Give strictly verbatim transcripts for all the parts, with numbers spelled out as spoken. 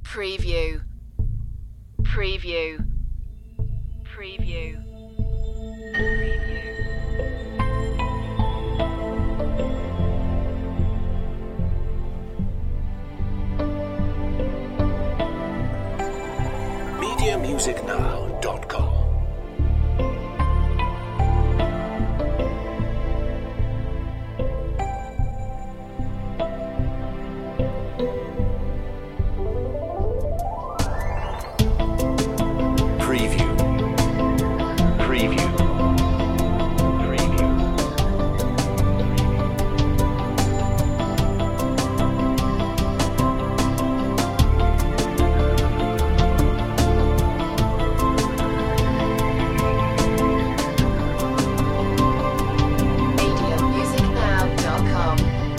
Preview. Preview. Preview. media music now dot com. Preview. Preview. Preview. media music now dot com.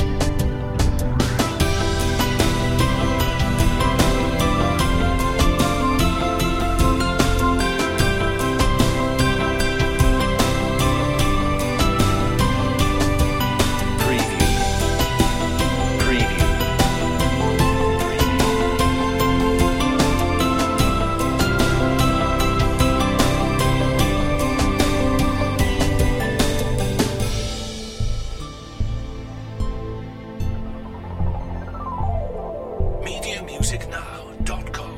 Preview. Preview. media music now dot com.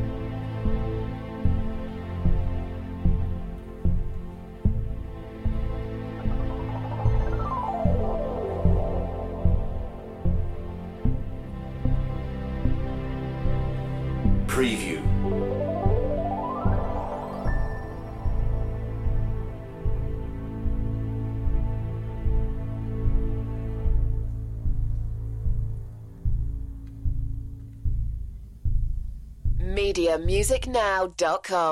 Preview. media music now dot com.